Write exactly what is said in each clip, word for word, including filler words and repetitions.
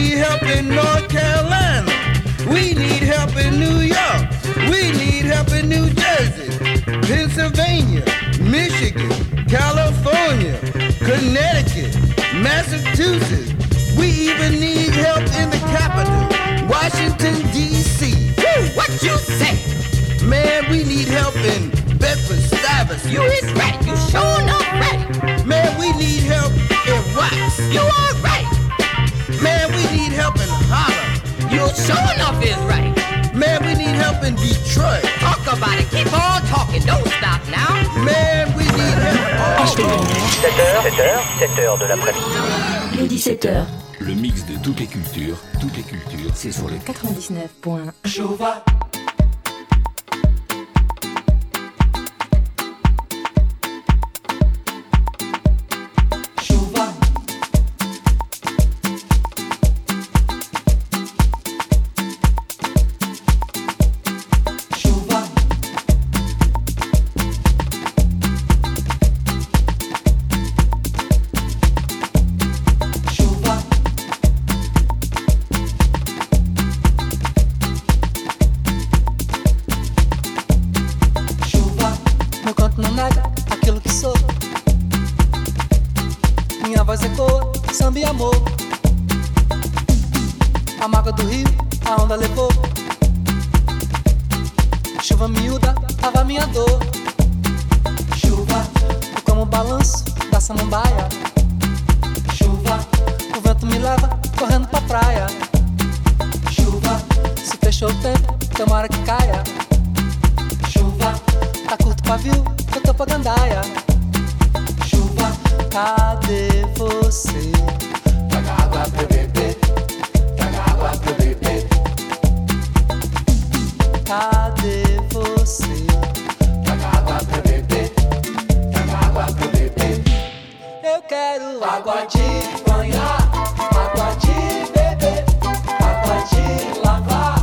need help in North Carolina. We need help in New York. We need help in New Jersey, Pennsylvania, Michigan, California, Connecticut, Massachusetts. We even need help in the capital, Washington, D C Woo, what you say? Man, we need help in Bedford Stuyvesant. You is right, you sure enough right. Man, we need help in Wax. You are right. Man, we need help in Harlem. You sure enough is right. Man, we need help in Detroit. Talk about it, keep on talking, don't stop now. Man, we need help all over. sept heures, sept heures, sept heures de l'après-midi. Les dix-sept heures. Le mix de toutes les cultures, toutes les cultures, c'est sur le quatre-vingt-dix-neuf point un. Chauva. A mágoa do rio, a onda levou. Chuva miúda, lava minha dor. Chuva, eu como balanço da samambaia. Chuva, o vento me leva correndo pra praia. Chuva, se fechou o tempo, tomara que caia. Chuva, tá curto o pavio, eu tô pra gandaia. Chuva, cadê você? Traga água pra eu beber. Traga água pra eu beber. Cadê você? Traga água pra eu beber. Traga água pra eu beber. Eu quero água de banhar, água de beber, água de lavar.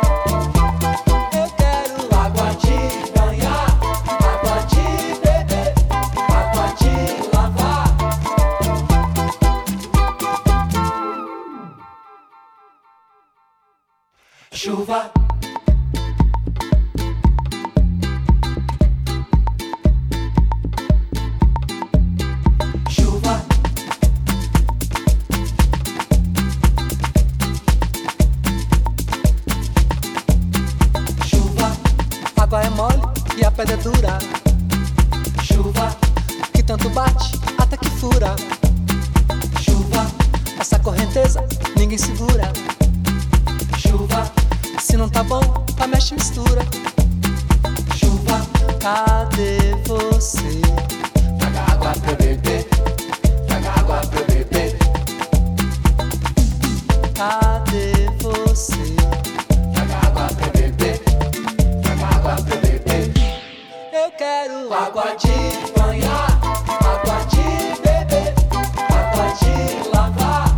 Eu quero água de banhar, água de beber, água de lavar. Chuva. Chuva. Chuva. Água é mole e a pedra é dura. Chuva. Que tanto bate até que fura. Chuva. Essa correnteza ninguém segura. Chuva, se não tá bom, a mexe e mistura. Chuva, cadê você? Traga água pra eu beber. Traga água pra eu beber. Cadê você? Traga água pra eu beber. Traga água pra eu beber. Eu quero água de banhar, água de beber, água de lavar.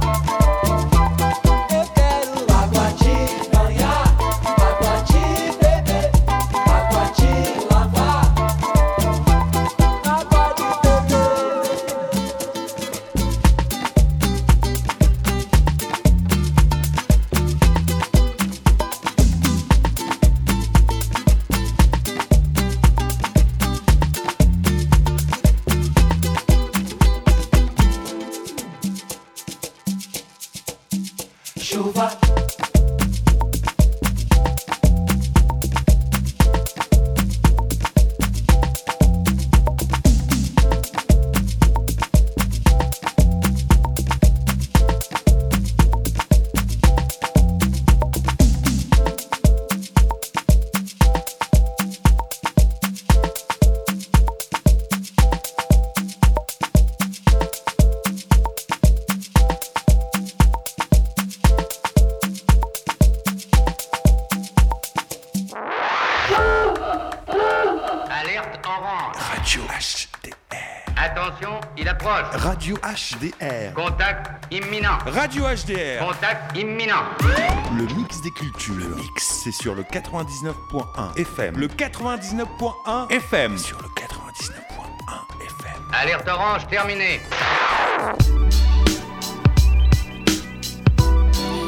Chuva. Radio H D R. Contact imminent. Radio H D R. Contact imminent. Le mix des cultures. Le mix, c'est sur le quatre-vingt-dix-neuf point un F M. Le quatre-vingt-dix-neuf point un F M. Sur le quatre-vingt-dix-neuf point un F M. Alerte orange terminée.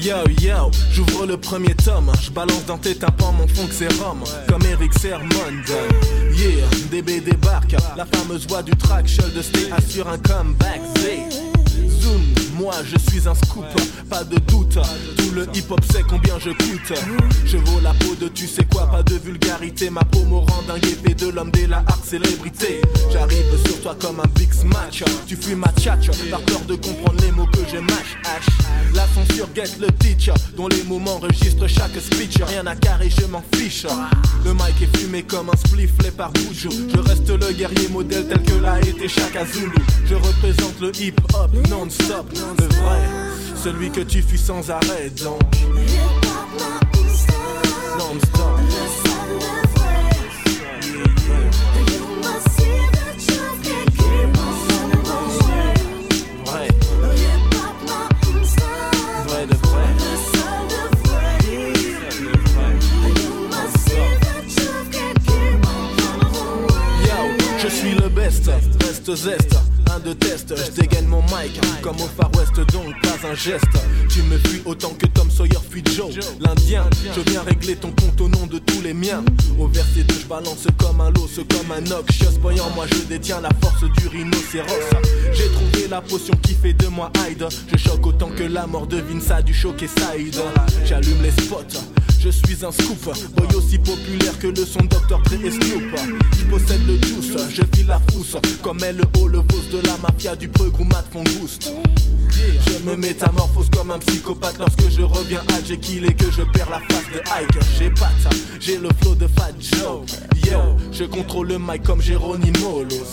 Yo yo, j'ouvre le premier tome, je balance dans tes tympans mon fond que c'est rhum, comme Eric Sermon. Yeah, D B débarque, la fameuse voix du track, Shoulder Stay assure un comeback. Zoom, moi je suis un scoop, pas de doute, tout le hip-hop sait combien je coûte. Je vaux la peau de tu sais quoi, pas de vulgarité, ma peau me rend dingue épée de l'homme dès la art célébrité. J'arrive sur toi comme un big smash, tu fuis ma tchatch, par peur de comprendre les mots que je mâche. H, la censure guette le teach, dont les mots m'enregistrent chaque speech, rien à carrer je m'en fiche. Le mic est fumé comme un spliff, les par boujou. Je reste le guerrier modèle tel que l'a été Chaka Zulu. Je représente le hip-hop non-stop, le vrai, celui que tu fuis sans arrêt donc non-stop. Je suis le best, reste zeste, un de test, je dégaine mon mic, comme au Far West donc pas un geste. Tu me fuis autant que Tom Sawyer fuit Joe, l'Indien. Je viens régler ton compte au nom de tous les miens. Au verset deux je balance comme un lot, comme un noxious voyant, moi je détiens la force du rhinocéros. J'ai trouvé la potion qui fait de moi Hyde. Je choque autant que la mort devine ça du choquer side. J'allume les spots, je suis un scoop, boy aussi populaire que le son docteur Dre et Snoop. Je possède le juice, je file la frousse, comme elle le haut, le boss de la mafia du preux mat font gouste. Je me métamorphose comme un psychopathe lorsque je reviens à Jekyll et que je perds la face de Ike. J'ai pas ça, j'ai le flow de Fat Joe. Yo, je contrôle le mic comme Geronimo Los.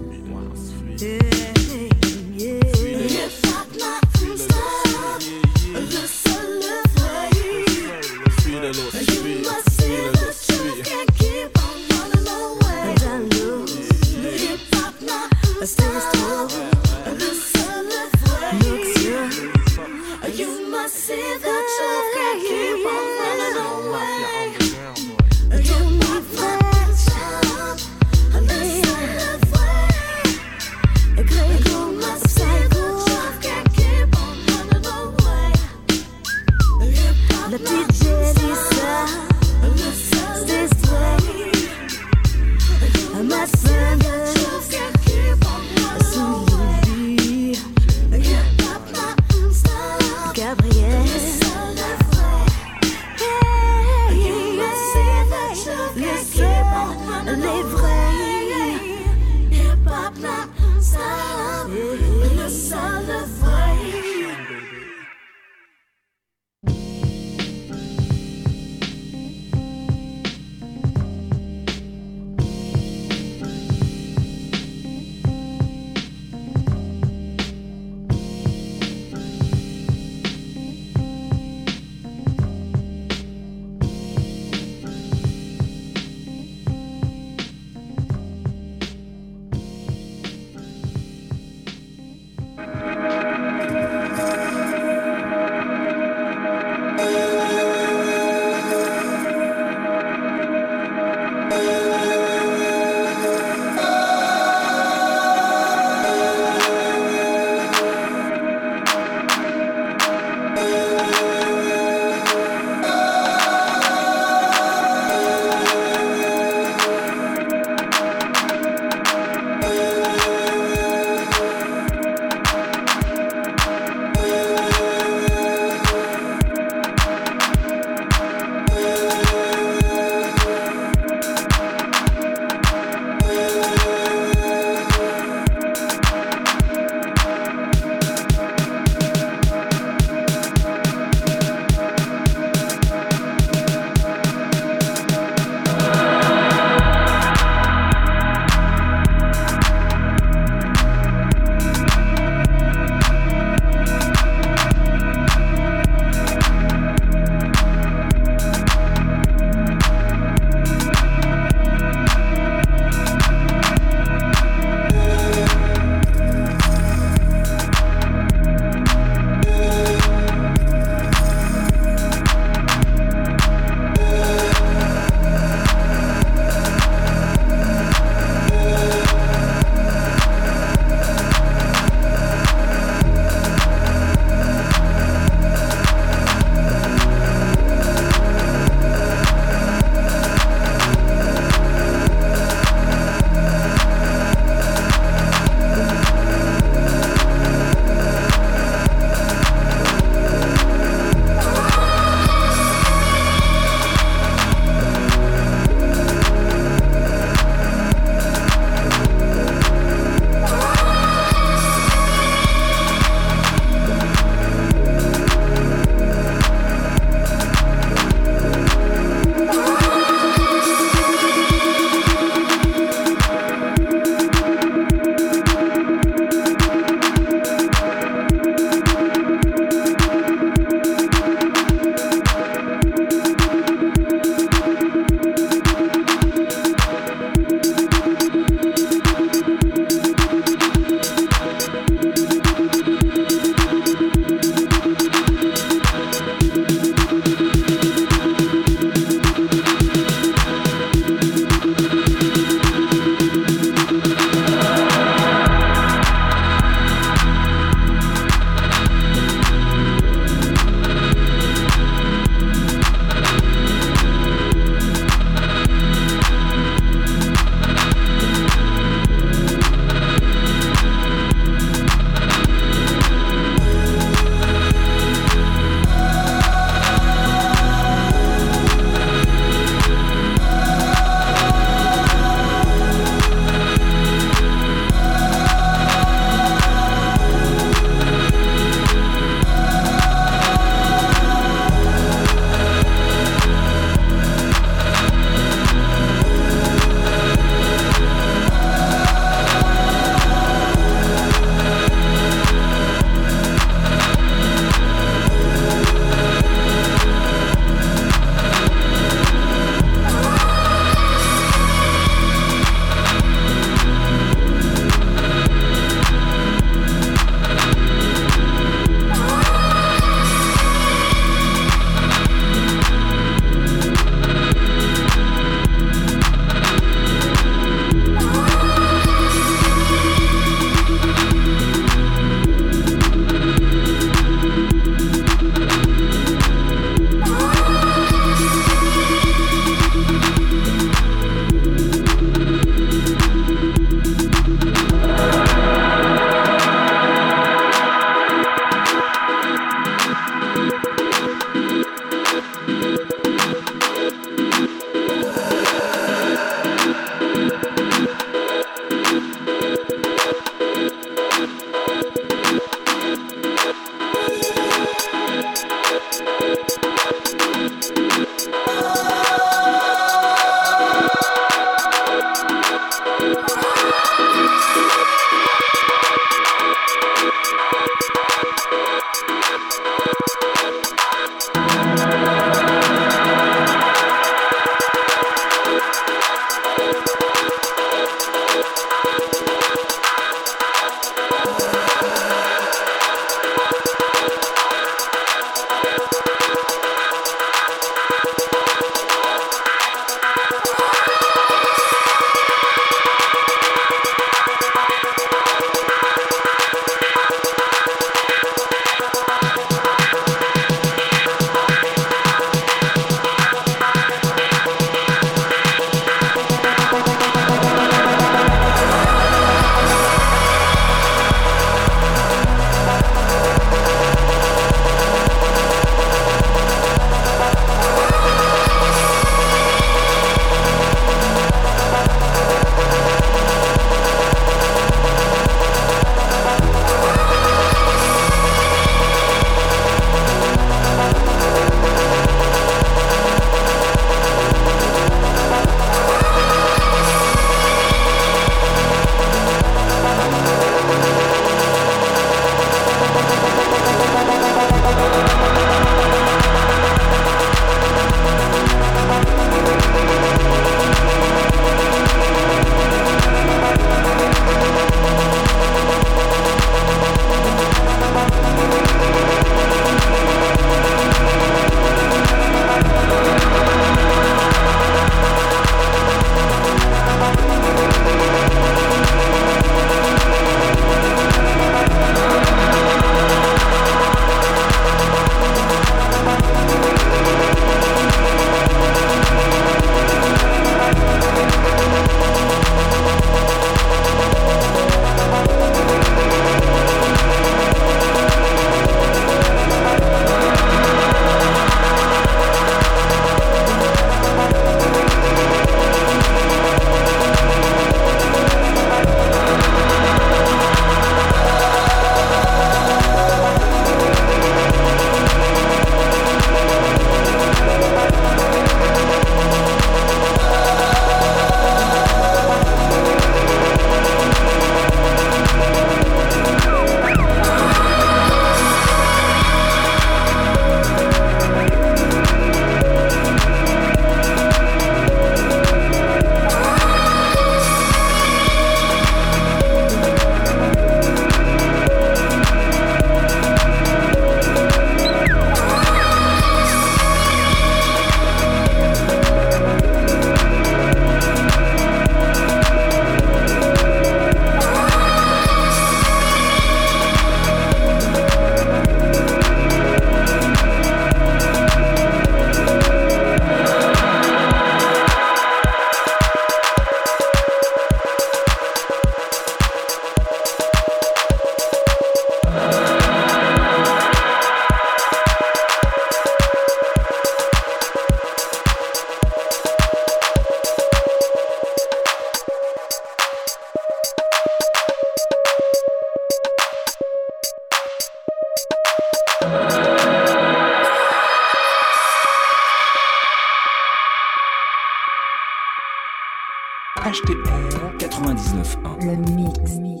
quatre-vingt-dix-neuf un. Le mix. mix.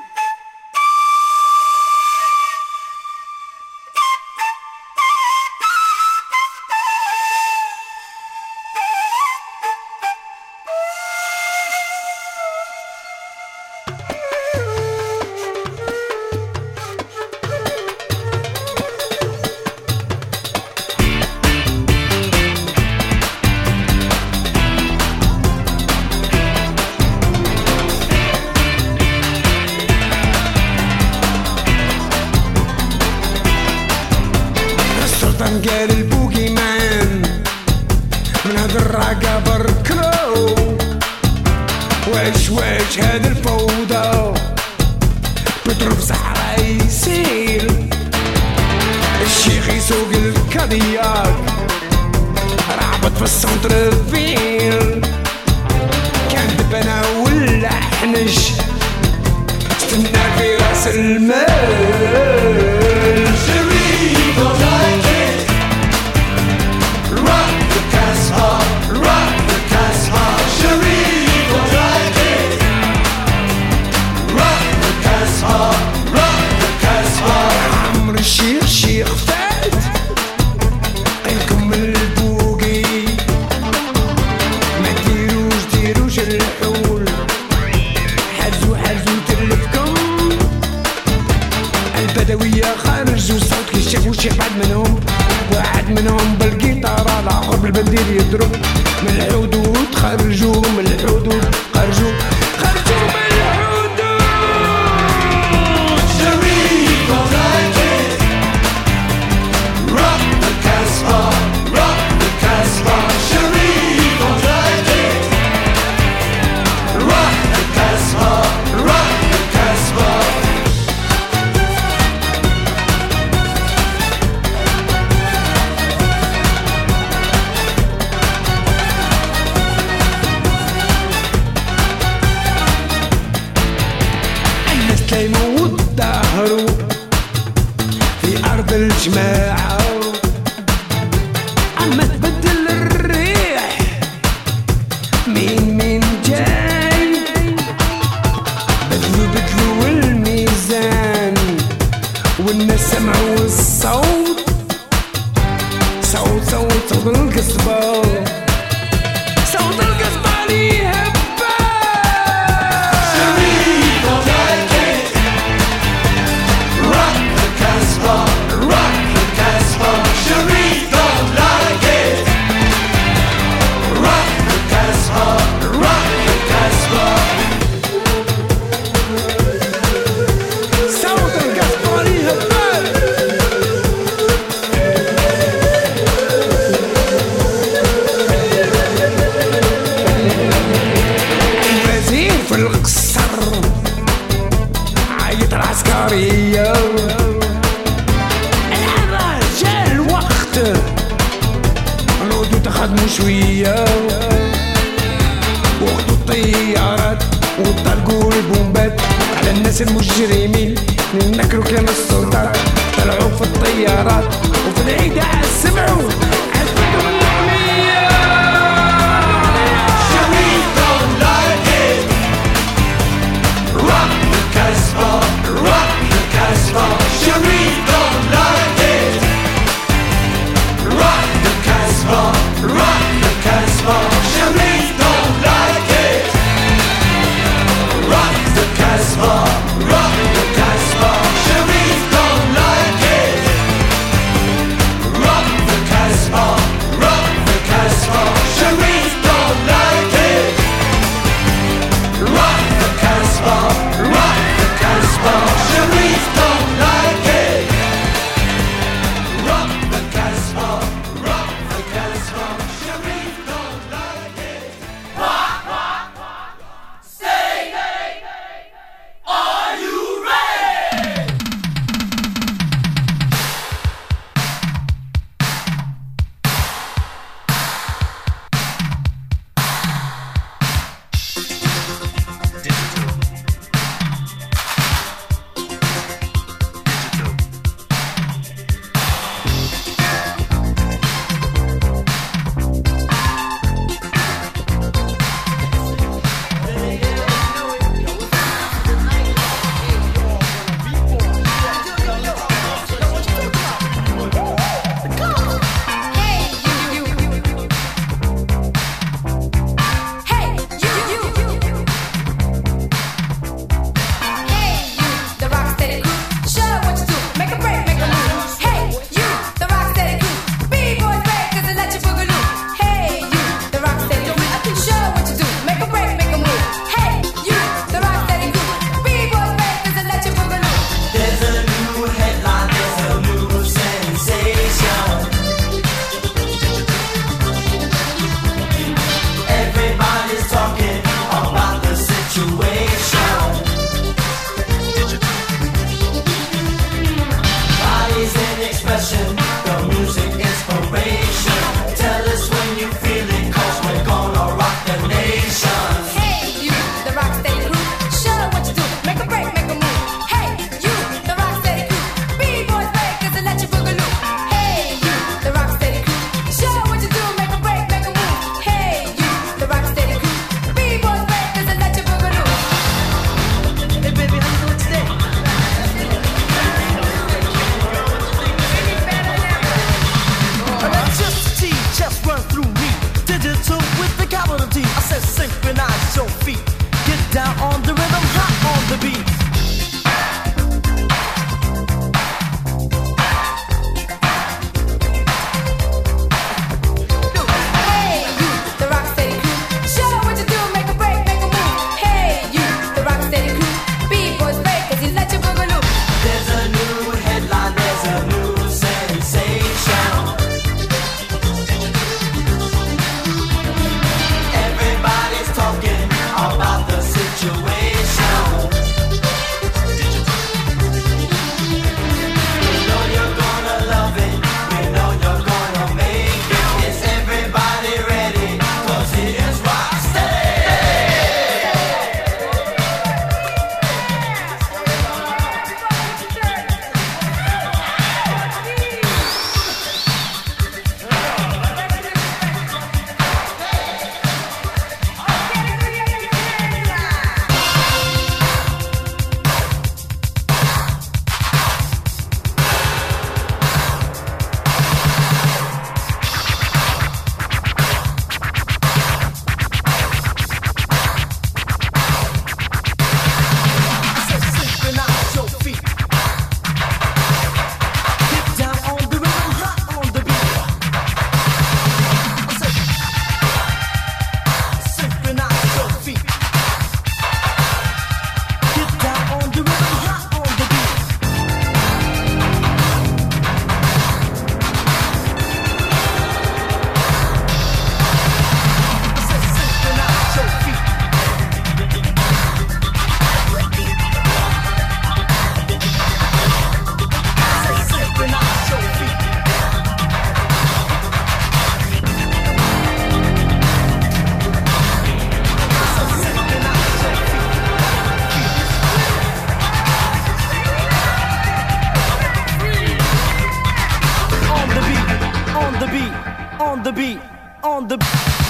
قال البوكي مان من هاد الراقة بركلو واش واش هاد الفوضى بتروح صحراء يسيل الشيخ يسوق الكادياك رعبت في السنتر فيل كان دبنا ولا حنش استنى في راس المال الشيخ شيخ فات قلكم البوقي ما ديروش ديروش الحول حزو حزو تلفكم البدوية خرجوا صوت كي شافوا شيخ بعد منهم واحد منهم بالقيطارة الآخر بالبندير يضرب من الحدود خرجوا من الحدود خرجوا خرجوا من الحدود شريف rock the Casbah, rock the Casbah, Sharif on like it. Rock the Casbah, rock the Casbah. الناس تلايموا وتظاهروا في أرض الجماعة عم تبدل الريح مين مين جاي بدلوا بدلوا الميزان والناس سمعوا الصوت صوت صوت صوت القصبة صوت القصبة اللي هبة شريف like it rock the Casbah rock the Casbah شريف like it rock the Casbah rock the Casbah صوت القصبة اللي هبة الوزير في القصر عيط العسكرية الآن جا الوقت نعودو تخدمو شوية وخدو الطيارات وطلقوا البومبات على الناس المجرمين نكروا كلام السلطات طلعوا في الطيارات وفي العيدة سمعوا عزبتوا من الأغنية شريف don't like it rock the Casbah rock the Casbah شريف don't like it rock the Casbah rock the Casbah شريف don't like it rock the Casbah rock the Casbah شريف don't like it rock the Casbah the beat, on the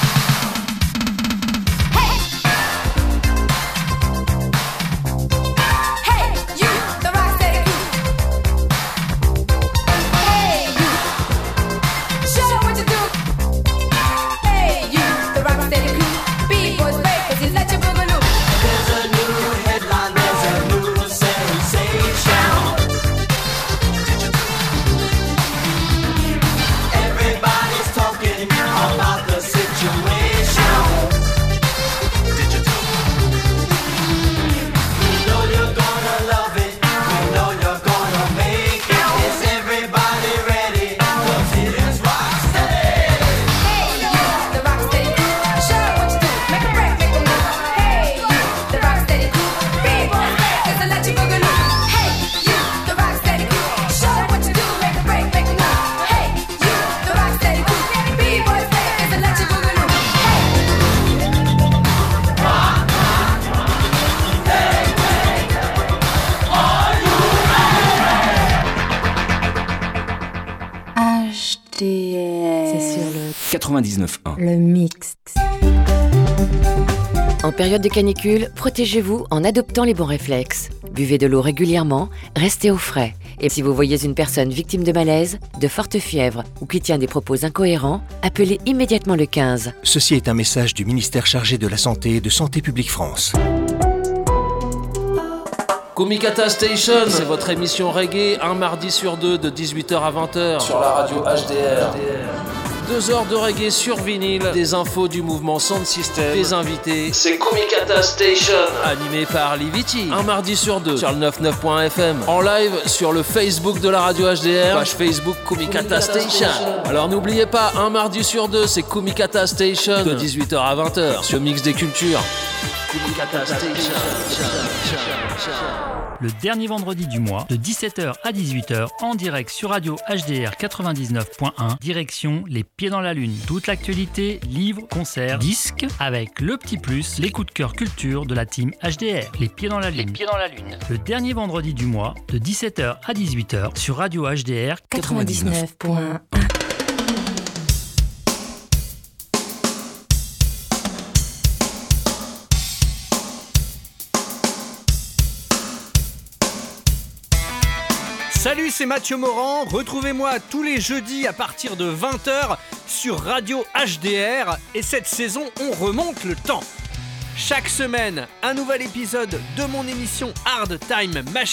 quatre-vingt-dix-neuf un. Le mix. En période de canicule, protégez-vous en adoptant les bons réflexes. Buvez de l'eau régulièrement, restez au frais. Et si vous voyez une personne victime de malaise, de forte fièvre ou qui tient des propos incohérents, appelez immédiatement le quinze. Ceci est un message du ministère chargé de la Santé et de Santé publique France. Kumikata Station, c'est votre émission reggae, un mardi sur deux de dix-huit heures à vingt heures sur la radio H D R. Deux heures de reggae sur vinyle, des infos du mouvement Sound System, des invités. C'est Kumikata Station, animé par Liviti. Un mardi sur deux sur le quatre-vingt-dix-neuf point F M. En live sur le Facebook de la radio H D R, page Facebook Kumikata Station. Alors n'oubliez pas, un mardi sur deux, c'est Kumikata Station de dix-huit heures à vingt heures sur Mix des Cultures. Kumikata Station. Le dernier vendredi du mois, de dix-sept heures à dix-huit heures, en direct sur radio H D R quatre-vingt-dix-neuf point un, direction Les Pieds dans la Lune. Toute l'actualité, livres, concerts, disques, avec le petit plus, les coups de cœur culture de la team H D R. Les Pieds dans la Lune. Les Pieds dans la Lune. Le dernier vendredi du mois, de dix-sept heures à dix-huit heures, sur radio H D R quatre-vingt-dix-neuf point un. Salut, c'est Mathieu Morand. Retrouvez-moi tous les jeudis à partir de vingt heures sur Radio H D R. Et cette saison, on remonte le temps. Chaque semaine, un nouvel épisode de mon émission Hard Time Machine.